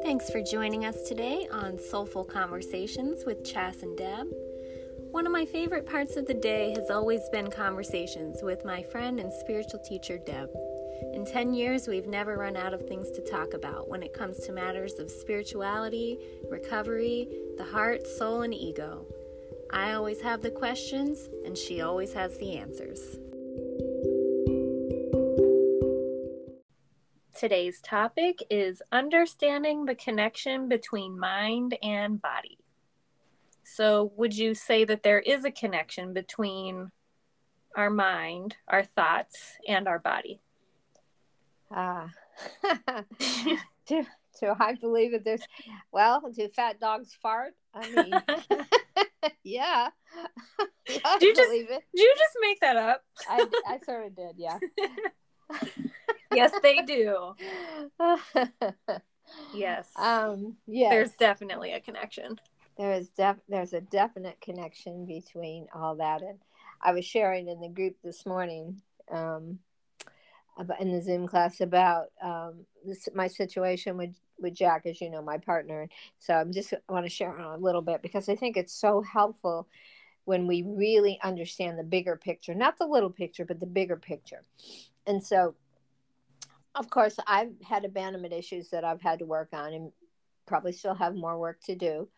Thanks for joining us today on Soulful Conversations with Chas and Deb. One of my favorite parts of the day has always been conversations with my friend and spiritual teacher, Deb. In 10 years, we've never run out of things to talk about when it comes to matters of spirituality, recovery, the heart, soul, and ego. I always have the questions, and she always has the answers. Today's topic is understanding the connection between mind and body. So would you say that there is a connection between our mind, our thoughts, and our body? Do I believe that there's, do fat dogs fart? I mean, yeah. I believe it. Did you just make that up? I sort of did, yeah. Yes, they do. Yes. Yes. There's definitely a connection. There's a definite connection between all that. And I was sharing in the group this morning, in the Zoom class about my situation with Jack, as you know, my partner. So I want to share on a little bit because I think it's so helpful when we really understand the bigger picture, not the little picture, but the bigger picture. And so, of course, I've had abandonment issues that I've had to work on and probably still have more work to do.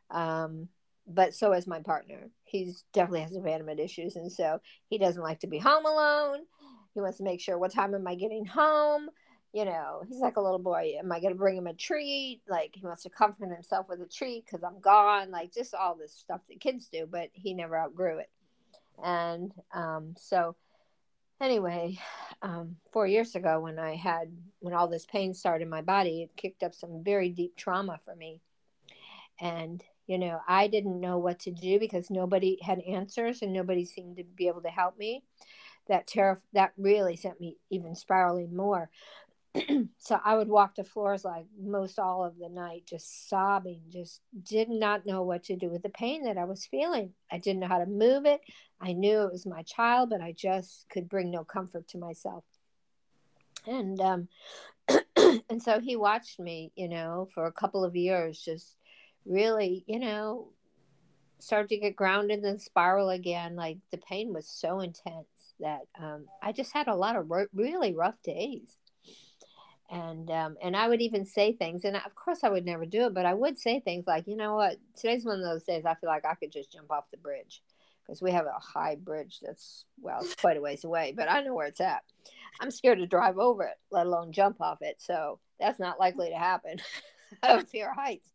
But so has my partner. He definitely has abandonment issues. And so he doesn't like to be home alone. He wants to make sure, what time am I getting home? You know, he's like a little boy. Am I going to bring him a treat? Like, he wants to comfort himself with a treat because I'm gone. Like, just all this stuff that kids do, but he never outgrew it. And so anyway, 4 years ago when all this pain started in my body, it kicked up some very deep trauma for me. And, you know, I didn't know what to do because nobody had answers and nobody seemed to be able to help me. That really sent me even spiraling more. So I would walk the floors like most all of the night, just sobbing, just did not know what to do with the pain that I was feeling. I didn't know how to move it. I knew it was my child, but I just could bring no comfort to myself. And, and so he watched me, you know, for a couple of years, just really, you know, start to get grounded and spiral again. Like, the pain was so intense that I just had a lot of really rough days. And I would even say things, and of course I would never do it, but I would say things like, you know what, today's one of those days I feel like I could just jump off the bridge, because we have a high bridge that's, it's quite a ways away, but I know where it's at. I'm scared to drive over it, let alone jump off it. So that's not likely to happen. I have fear of heights.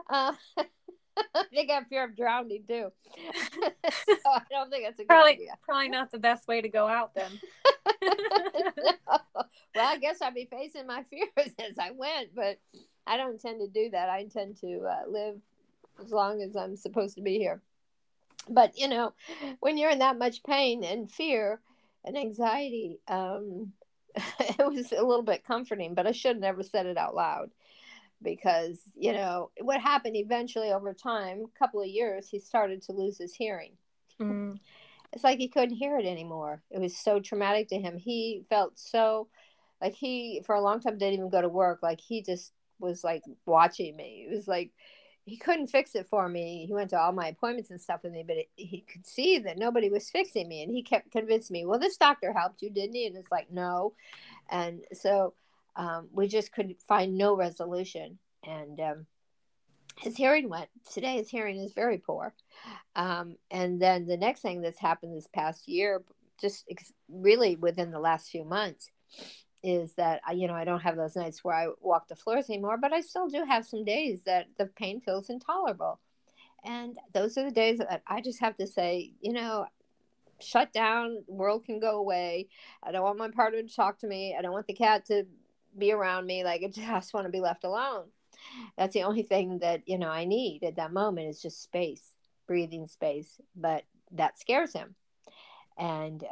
I think I have fear of drowning too. So I don't think that's a good idea. Probably not the best way to go out then. No. Well, I guess I'd be facing my fears as I went, but I don't intend to do that. I intend to live as long as I'm supposed to be here. But, you know, when you're in that much pain and fear and anxiety, it was a little bit comforting, but I should have never said it out loud. Because, you know, what happened eventually over time, a couple of years, he started to lose his hearing. Mm. It's like he couldn't hear it anymore. It was so traumatic to him. He felt so, like, he, for a long time, didn't even go to work. Like, he just was, like, watching me. It was like, he couldn't fix it for me. He went to all my appointments and stuff with me, but he could see that nobody was fixing me. And he kept convincing me, well, this doctor helped you, didn't he? And it's like, no. And so we just could find no resolution. And his hearing went. Today, his hearing is very poor. And then the next thing that's happened this past year, just really within the last few months, is that, you know, I don't have those nights where I walk the floors anymore, but I still do have some days that the pain feels intolerable. And those are the days that I just have to say, you know, shut down, the world can go away. I don't want my partner to talk to me. I don't want the cat to be around me. Like, I just want to be left alone. That's the only thing that, you know, I need at that moment is just space, breathing space. But that scares him. And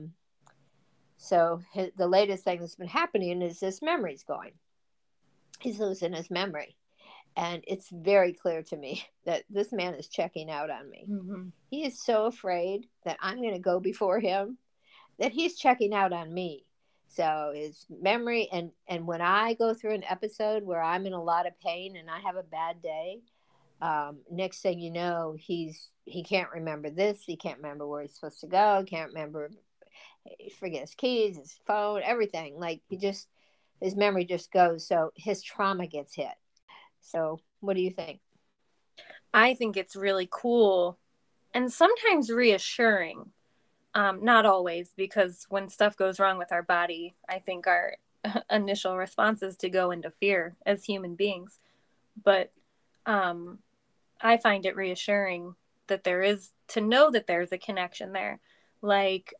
so the latest thing that's been happening is his memory's going. He's losing his memory. And it's very clear to me that this man is checking out on me. Mm-hmm. He is so afraid that I'm going to go before him that he's checking out on me. So his memory, and when I go through an episode where I'm in a lot of pain and I have a bad day, next thing you know, he can't remember this. He can't remember where he's supposed to go. Can't remember. He forgets his keys, his phone, everything. Like his memory just goes. So his trauma gets hit. So what do you think? I think it's really cool and sometimes reassuring. Not always, because when stuff goes wrong with our body, I think our initial response is to go into fear as human beings. But I find it reassuring that to know that there's a connection there. Like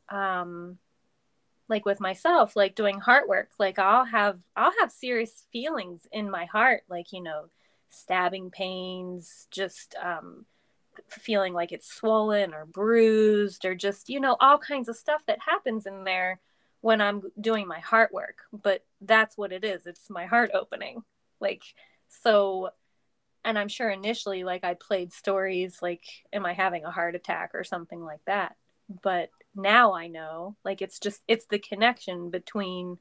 with myself, like doing heart work, like I'll have serious feelings in my heart, like, stabbing pains, just feeling like it's swollen or bruised, or just, all kinds of stuff that happens in there when I'm doing my heart work. But that's what it is. It's my heart opening. Like, so, and I'm sure initially, like, I played stories like, am I having a heart attack or something like that? But now I know, like, it's the connection between,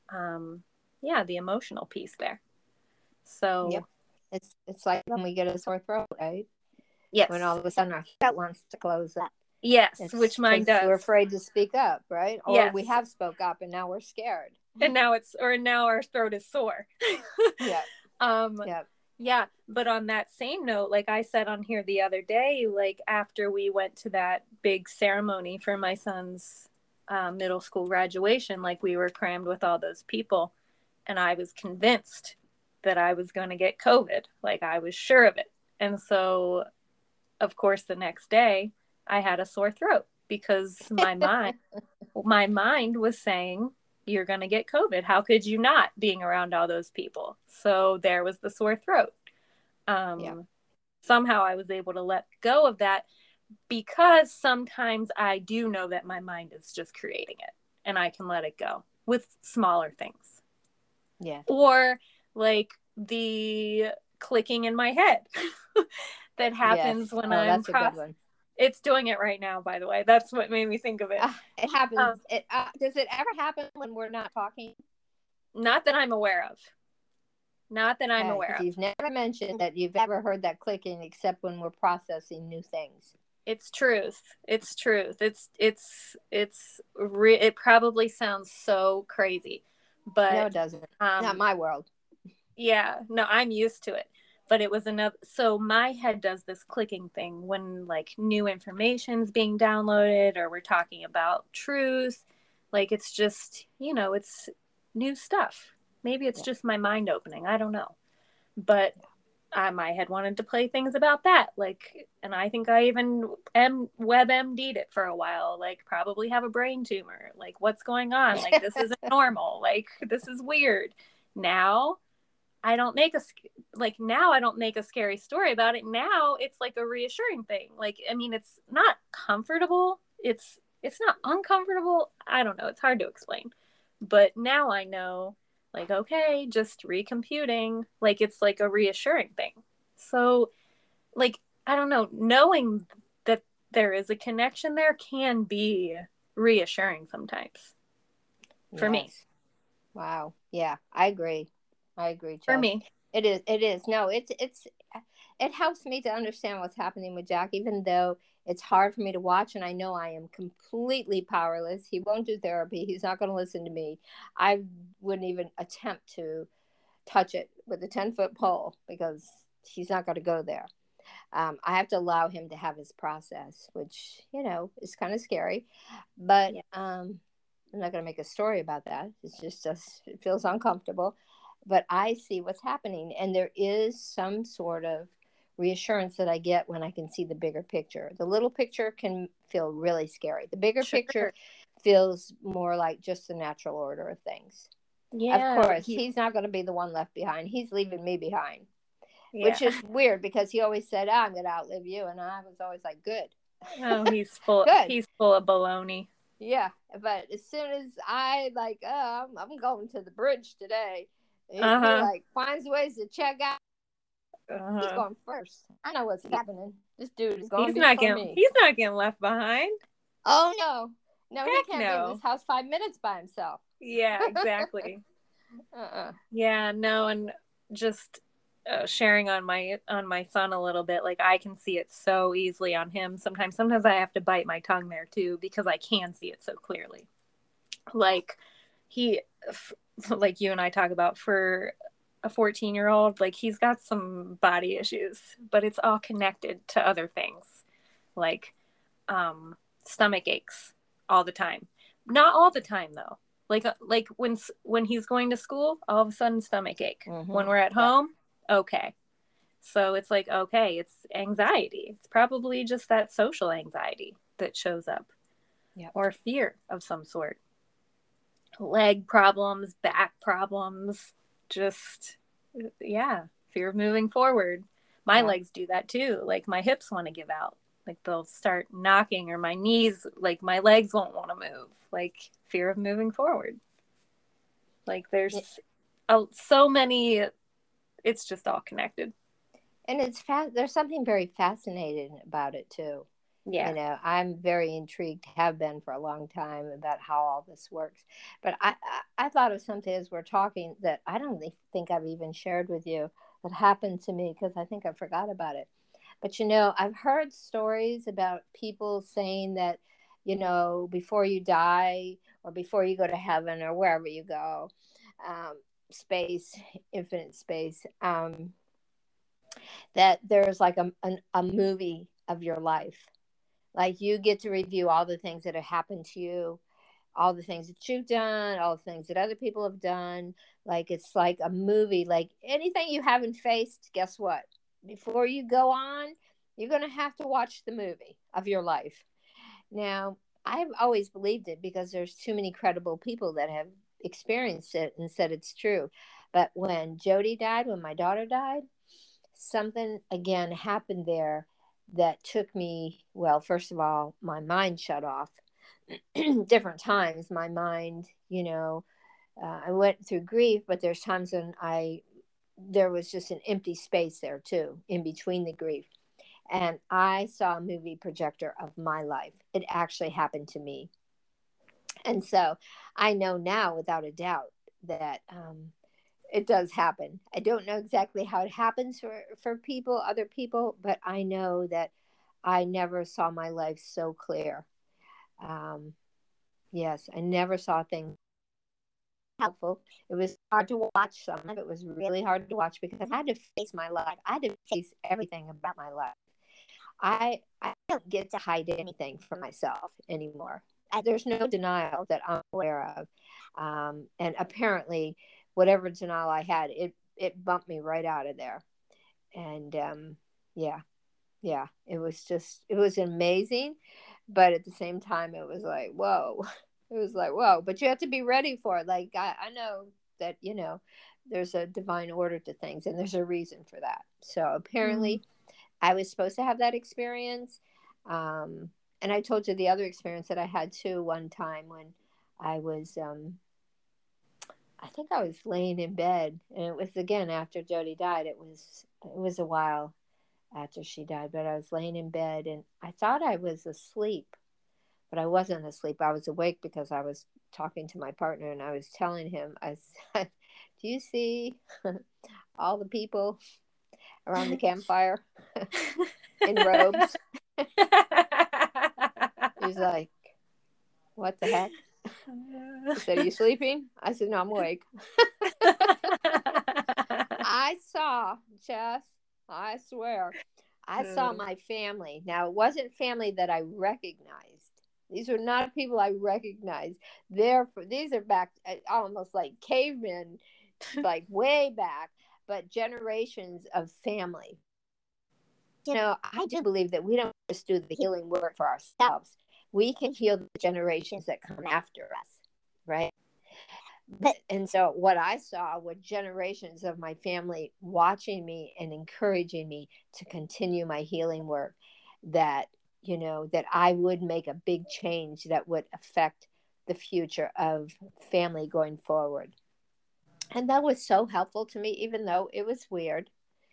the emotional piece there. So yep. It's like when we get a sore throat, right? Yes. When all of a sudden our throat wants to close up. Yes, which mine does. We're afraid to speak up, right? Or yes. we have spoke up and now we're scared. And now our throat is sore. Yeah. Yeah. But on that same note, like I said on here the other day, like after we went to that big ceremony for my son's middle school graduation, like we were crammed with all those people, and I was convinced that I was going to get COVID. Like I was sure of it. And so, of course, the next day I had a sore throat because my mind was saying, you're going to get COVID. How could you not, being around all those people? So there was the sore throat. Somehow I was able to let go of that, because sometimes I do know that my mind is just creating it and I can let it go with smaller things. Yeah. Or like the clicking in my head that happens when I'm that's a good one. It's doing it right now, by the way. That's what made me think of it. It happens. Does it ever happen when we're not talking? Not that I'm aware of. You've never mentioned that you've ever heard that clicking except when we're processing new things. It's truth. It probably sounds so crazy, but no, it doesn't. Not my world. Yeah, no, I'm used to it. But it was so my head does this clicking thing when like new information's being downloaded or we're talking about truth. Like it's just, it's new stuff. Maybe it's just my mind opening. I don't know. But my head wanted to play things about that. Like, and I think I even WebMD'd it for a while. Like probably have a brain tumor. Like what's going on? Like this isn't normal. Like this is weird. Now I don't make a scary story about it. Now it's like a reassuring thing. Like, I mean, it's not comfortable. It's not uncomfortable. I don't know. It's hard to explain. But now I know, like, okay, just recomputing. Like, it's like a reassuring thing. So, like, I don't know. Knowing that there is a connection there can be reassuring sometimes. For me. Wow. Yeah, I agree. Jess. For me. It is. No, it helps me to understand what's happening with Jack, even though it's hard for me to watch. And I know I am completely powerless. He won't do therapy. He's not going to listen to me. I wouldn't even attempt to touch it with a 10-foot pole because he's not going to go there. I have to allow him to have his process, which, is kind of scary. But I'm not going to make a story about that. It's just it feels uncomfortable. But I see what's happening. And there is some sort of reassurance that I get when I can see the bigger picture. The little picture can feel really scary. The bigger picture feels more like just the natural order of things. Yeah. Of course, he's not going to be the one left behind. He's leaving me behind, which is weird because he always said, I'm going to outlive you. And I was always like, good. Oh, he's full of baloney. Yeah. But as soon as I I'm going to the bridge today. He finds ways to check out. He's going first. I know what's happening. This dude is going before me. He's not getting left behind. Oh no, he can't be in this house 5 minutes by himself. Yeah, exactly. Uh-uh. Yeah, no, and just sharing on my son a little bit, like I can see it so easily on him. Sometimes I have to bite my tongue there too because I can see it so clearly. Like he like you and I talk about, for a 14-year-old, like he's got some body issues, but it's all connected to other things, like stomach aches all the time. Not all the time though. Like when he's going to school, all of a sudden stomach ache. When we're at home, okay. So it's like, okay, it's anxiety. It's probably just that social anxiety that shows up, or fear of some sort. Leg problems, back problems, just, yeah, fear of moving forward. My legs do that too. Like my hips want to give out. Like they'll start knocking, or my knees, like my legs won't want to move. Like fear of moving forward. Like there's so many, it's just all connected. And there's something very fascinating about it too. Yeah. You know, I'm very intrigued, have been for a long time, about how all this works. But I thought of something as we're talking that I don't think I've even shared with you that happened to me, because I think I forgot about it. But, you know, I've heard stories about people saying that, you know, before you die or before you go to heaven or wherever you go, space, infinite space, that there's like a movie of your life. Like you get to review all the things that have happened to you, all the things that you've done, all the things that other people have done. Like it's like a movie. Like anything you haven't faced, guess what? Before you go on, you're going to have to watch the movie of your life. Now, I've always believed it because there's too many credible people that have experienced it and said it's true. But when Jody died, when my daughter died, something again happened there that took me, well, first of all, my mind shut off. Different times my mind, you know, I went through grief, but there's times when there was just an empty space there too, in between the grief. And I saw a movie projector of my life. It actually happened to me. And so I know now without a doubt that it does happen. I don't know exactly how it happens for people, other people, but I know that I never saw my life so clear. Yes, I never saw things helpful. It was hard to watch. Some of it was really hard to watch because I had to face my life. I had to face everything about my life. I don't get to hide anything from myself anymore. There's no denial that I'm aware of. And apparently, whatever denial I had, it bumped me right out of there. And yeah, it was amazing. But at the same time, it was like, whoa. It was like, whoa. But you have to be ready for it. Like, I know that, you know, there's a divine order to things and there's a reason for that. So apparently, I was supposed to have that experience. And I told you the other experience that I had too one time when I was, I think I was laying in bed, and it was again after Jody died. It was a while after she died, but I was laying in bed and I thought I was asleep, but I wasn't asleep. I was awake because I was talking to my partner and I was telling him, I said, do you see all the people around the campfire in robes? He's like, what the heck? He said, are you sleeping? I said, no, I'm awake. I saw, Jess, I swear, I saw my family. Now, it wasn't family that I recognized. These are not people I recognized. These are back almost like cavemen, like way back, but generations of family. You know, I do believe that we don't just do the healing work for ourselves. We can heal the generations that come after us, right? And so what I saw were generations of my family watching me and encouraging me to continue my healing work, that, you know, that I would make a big change that would affect the future of family going forward. And that was so helpful to me, even though it was weird.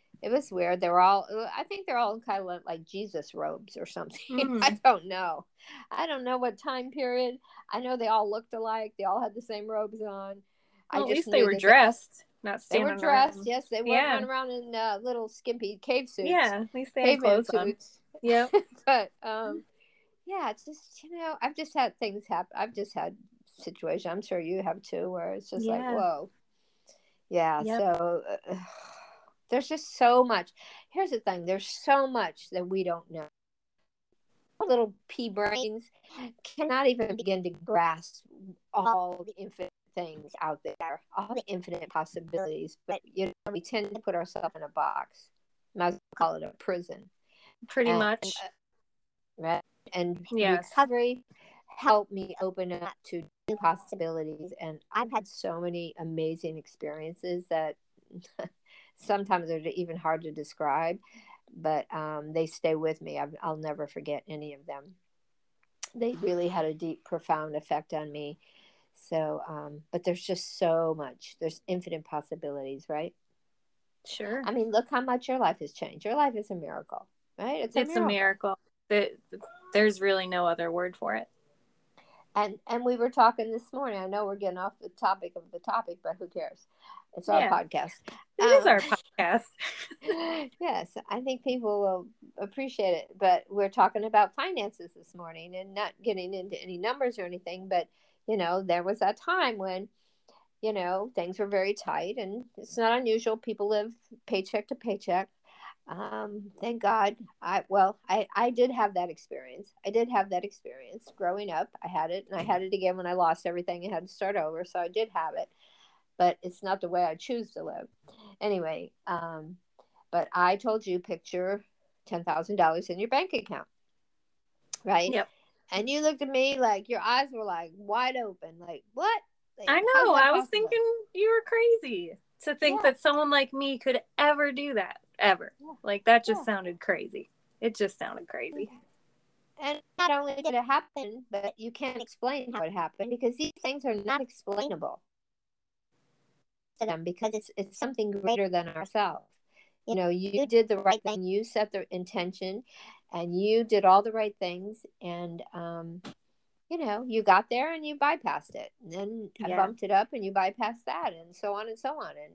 It was weird. They were all, I think they're all kind of like Jesus robes or something. I Mm. don't know. I don't know what time period. I know they all looked alike. They all had the same robes on. I Well, at just least they knew were that dressed, not they were standing dressed. around. Yes, they weren't Yeah. running around in little skimpy cave suits, Yeah. At least they had caveman clothes on. suits. Yep. But yeah, it's just, I've just had things happen. I've just had situations. I'm sure you have too, where it's just like, Yeah. whoa. Yeah. Yep. So there's just so much. Here's the thing. There's so much that we don't know. Little pea brains cannot even begin to grasp all the infinite things out there, all the infinite possibilities. But we tend to put ourselves in a box. Might as well call it a prison. Pretty And much. right, and Yes. recovery helped me open up to new possibilities. And I've had so many amazing experiences that sometimes they're even hard to describe, but they stay with me. I'll never forget any of them. They really had a deep, profound effect on me. So, but there's just so much. There's infinite possibilities, right? Sure. I mean, look how much your life has changed. Your life is a miracle, right? It's a It's a miracle. miracle. There's really no other word for it. And we were talking this morning. I know we're getting off the topic of the topic, but who cares? It's our Yeah. podcast. It is our podcast. Yes, I think people will appreciate it. But we're talking about finances this morning and not getting into any numbers or anything. But, there was that time when, things were very tight, and it's not unusual. People live paycheck to paycheck. Thank God. I did have that experience. I did have that experience growing up. I had it, and I had it again when I lost everything and had to start over. So I did have it, but it's not the way I choose to live. Anyway, but I told you, picture $10,000 in your bank account, right? Yep. And you looked at me like your eyes were like wide open, like what? Like, I how's know. that I was possible? thinking you were crazy to think Yeah, that someone like me could ever do that. Ever. yeah, Like, that just yeah. sounded crazy. It just sounded crazy. And not only did it happen, but you can't explain how it happened because these things are not explainable to them because it's something greater than ourselves. You did the right thing. You set the intention, and you did all the right things, and you got there and you bypassed it. And then I Yeah. bumped it up, and you bypassed that, and so on and so on. And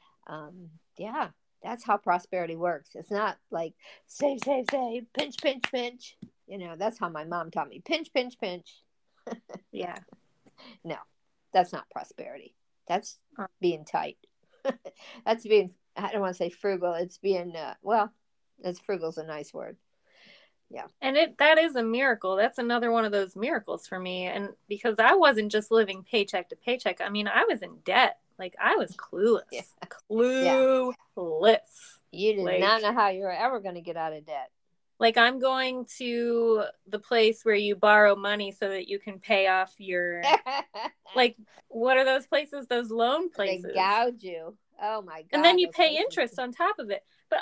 yeah, that's how prosperity works. It's not like save, save, save, pinch, pinch, pinch. That's how my mom taught me: pinch, pinch, pinch. Yeah. No, that's not prosperity. That's Uh, being tight. That's being, I don't want to say frugal. It's being, that's frugal's a nice word. Yeah. And that is a miracle. That's another one of those miracles for me. And because I wasn't just living paycheck to paycheck, I mean, I was in debt. Like, I was clueless. Yeah. Yeah. Clueless. You did Like, not know how you were ever going to get out of debt. I'm going to the place where you borrow money so that you can pay off your, like, what are those places? Those loan They places. gouge you. Oh my God. And then you those pay places. interest on top of it. But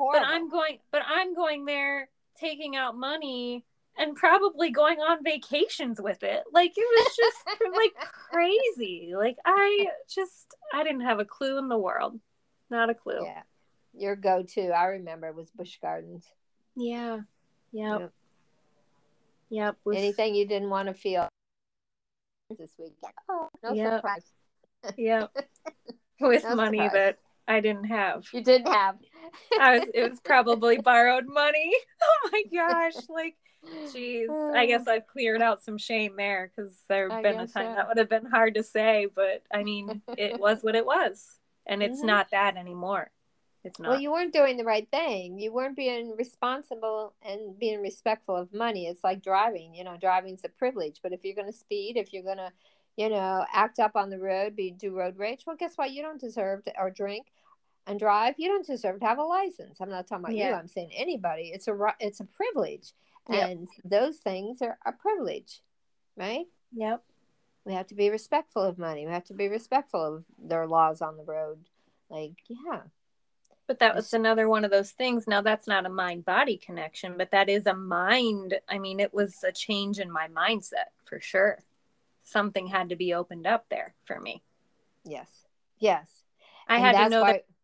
I'm going there taking out money and probably going on vacations with it. Like, it was just like crazy. Like, I didn't have a clue in the world. Not a clue. Yeah. Your go-to, I remember, was Busch Gardens. Yeah. Yep. Yep. Anything you didn't want to feel this weekend. Oh, no surprise. Yep. With No money surprise. that I didn't have. You didn't have. It was probably borrowed money. Oh my gosh. Like, geez. I guess I've cleared out some shame there, because there have been a time that would have been hard to say, but I mean, it was what it was. And it's not that anymore. It's not. Well, you weren't doing the right thing. You weren't being responsible and being respectful of money. It's like driving. Driving's a privilege. But if you're going to speed, if you're going to, act up on the road, do road rage, well, guess what? You don't deserve to, or drink and drive. You don't deserve to have a license. I'm not talking about you. I'm saying anybody. It's a privilege. Yep. And those things are a privilege, right? Yep. We have to be respectful of money. We have to be respectful of their laws on the road. Like, yeah. But that was another one of those things. Now, that's not a mind-body connection, but that is a mind. I mean, it was a change in my mindset for sure. Something had to be opened up there for me. Yes. Yes. I had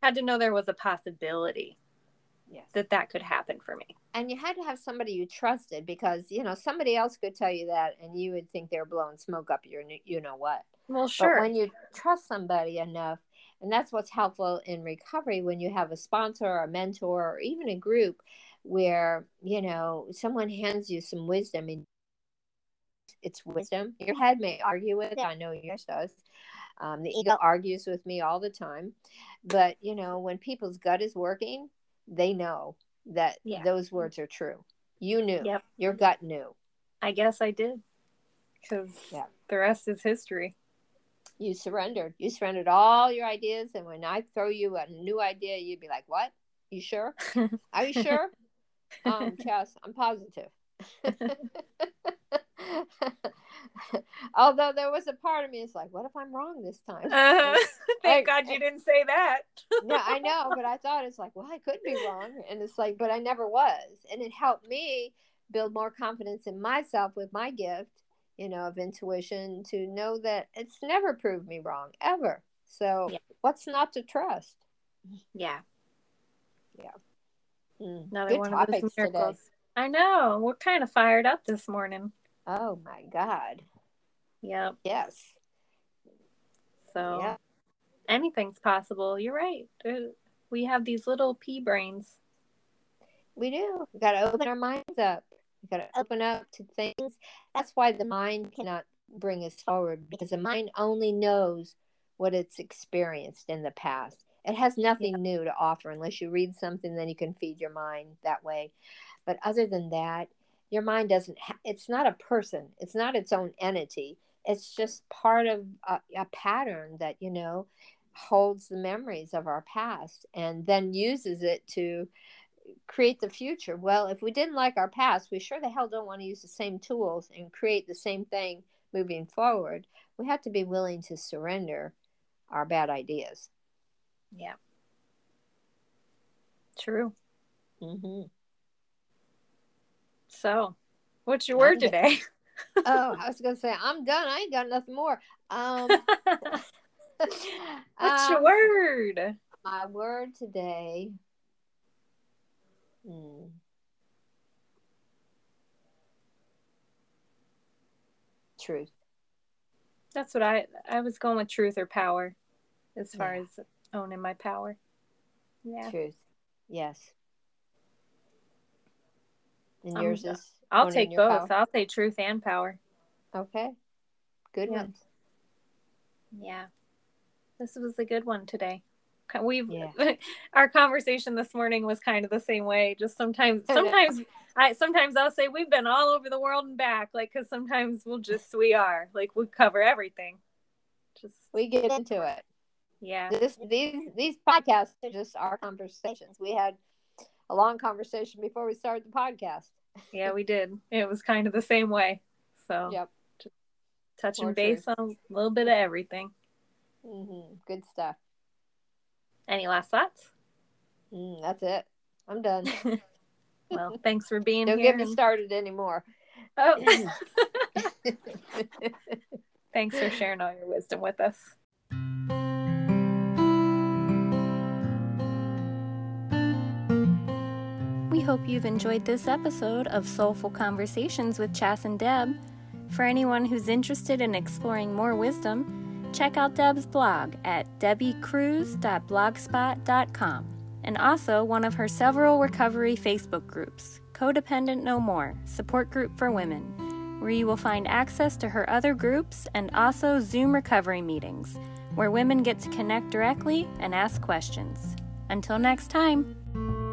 had to know there was a possibility that could happen for me. And you had to have somebody you trusted, because, somebody else could tell you that and you would think they're blowing smoke up your, what. Well, sure. But when you trust somebody enough, and that's what's helpful in recovery, when you have a sponsor or a mentor or even a group where, someone hands you some wisdom, and it's wisdom. Your head may argue with it. I know yours does. The ego argues with me all the time. But, when people's gut is working, they know that those words are true. You knew. Yep. Your gut knew. I guess I did. Because the rest is history. You surrendered. You surrendered all your ideas. And when I throw you a new idea, you'd be like, what? You sure? Are you sure? Chas, I'm positive. Although there was a part of me that's like, what if I'm wrong this time? Thank God you didn't say that. No, I know, but I thought it's like, well, I could be wrong. And it's like, but I never was. And it helped me build more confidence in myself with my gift, of intuition, to know that it's never proved me wrong, ever. So what's not to trust? Yeah. Another Good one of those miracles. Today. I know. We're kind of fired up this morning. Oh my God. Yep. Yes. So anything's possible. You're right. We have these little pea brains. We do. We got to open our minds up. We got to open up to things. That's why the mind cannot bring us forward, because the mind only knows what it's experienced in the past. It has nothing new to offer unless you read something, then you can feed your mind that way. But other than that, your mind doesn't, it's not a person. It's not its own entity. It's just part of a pattern that, holds the memories of our past and then uses it to create the future. Well, if we didn't like our past, we sure the hell don't want to use the same tools and create the same thing moving forward. We have to be willing to surrender our bad ideas. Yeah. True. Mm-hmm. So, what's your word today? Oh, I was going to say, I'm done. I ain't got nothing more. What's your word? My word today. Truth. That's what I was going with, truth or power, as far as owning my power. Yeah. Truth. Yes. And yours is? I'll take both. Power? I'll say truth and power. Okay. Good ones. Yeah. This was a good one today. Our conversation this morning was kind of the same way. Just sometimes I'll say we've been all over the world and back, because sometimes we cover everything. We get into it. Yeah. These podcasts are just our conversations. We had a long conversation before we started the podcast. Yeah, we did. It was kind of the same way. So just touching base on a little bit of everything. Mm-hmm. Good stuff. Any last thoughts? That's it. I'm done. Well, thanks for being here. Don't get me started anymore. Oh. Thanks for sharing all your wisdom with us. We hope you've enjoyed this episode of Soulful Conversations with Chas and Deb. For anyone who's interested in exploring more wisdom, check out Deb's blog at debbiecruz.blogspot.com, and also one of her several recovery Facebook groups, Codependent No More, support group for women, where you will find access to her other groups and also Zoom recovery meetings, where women get to connect directly and ask questions. Until next time.